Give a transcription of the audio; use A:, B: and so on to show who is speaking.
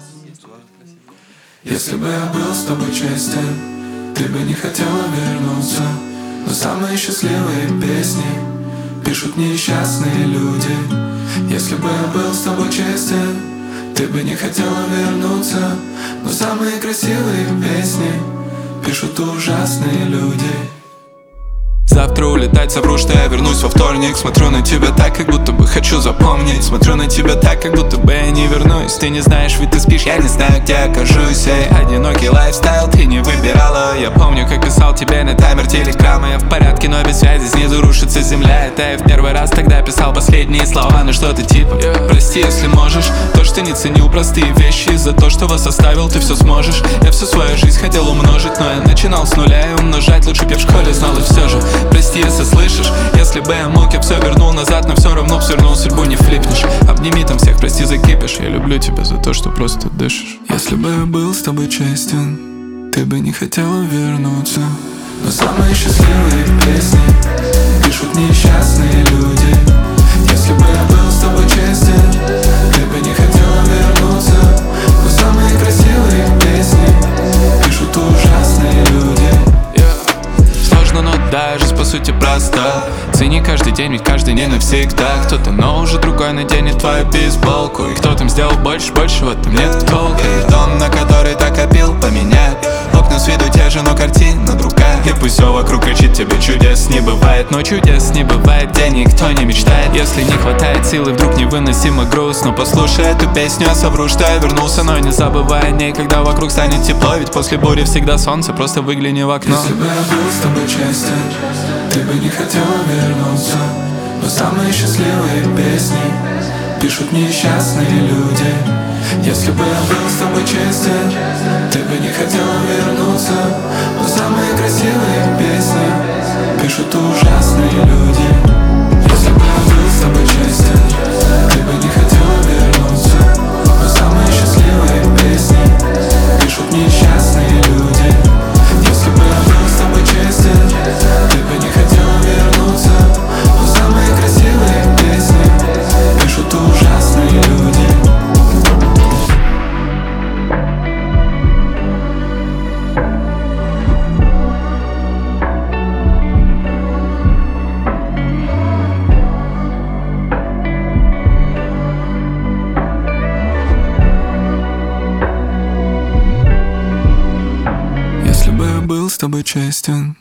A: Если бы я был с тобой честен, ты бы не хотела вернуться. Но самые счастливые песни пишут несчастные люди. Если бы я был с тобой честен, ты бы не хотела вернуться. Но самые красивые песни пишут ужасные люди.
B: Завтра улетать совру, что я вернусь во вторник. Смотрю на тебя так, как будто бы хочу запомнить. Смотрю на тебя так, как будто бы я не вернусь. Ты не знаешь, ведь ты спишь, я не знаю, где окажусь. Эй, одинокий лайфстайл ты не выбирала. Я помню, как писал тебе на таймер телеграммы. Я в порядке, но без связи, снизу рушится земля. Это я в первый раз тогда писал последние слова. Ну что-то типа, прости, если можешь. То, что не ценил простые вещи. За то, что вас оставил, ты все сможешь. Я всю свою жизнь хотел умножить, но я начинал с нуля, и умножать лучше б я в школе знал, и все же прости, если слышишь. Если бы я мог, я все вернул назад, но все равно все равно судьбу не флипнешь. Обними там всех, прости за кипиш. Я люблю тебя за то, что просто дышишь.
A: Если бы я был с тобой честен, ты бы не хотела вернуться. Но самые счастливые песни пишут несчастные люди. Если бы я был с тобой честен, ты бы не хотела вернуться. Но самые красивые песни пишут ужасные люди.
B: Сложно, но да, жизнь по сути проста. Цени каждый день, ведь каждый не навсегда. Кто-то, но уже другой наденет твою бейсболку. И кто там сделал больше, в этом нет толка. И дом, на который так копил, поменять. Окна с виду те же, но картина другая. И пусть все вокруг кричит, тебе чудес не бывает. Но чудес не бывает, где никто не мечтает. Если не хватает силы, вдруг невыносимо грустно, послушай эту песню, я совру, что я вернулся. Но не забывай о ней, когда вокруг станет тепло. Ведь после бури всегда солнце, просто выгляни в окно.
A: Если бы я был с тобой честен, ты бы не хотела вернуться. Но самые счастливые песни пишут несчастные люди. Если бы я был с тобой честен, ты бы не хотела вернуться. Но самые красивые песни пишут ужасные люди. Если бы я был с тобой честен, ты бы не хотела вернуться. Но самые счастливые песни пишут несчастные люди. Если бы я был с тобой честен, ты бы не хотела вернуться. Но самые красивые песни пишут ужасные люди. Если бы я был с тобой честен,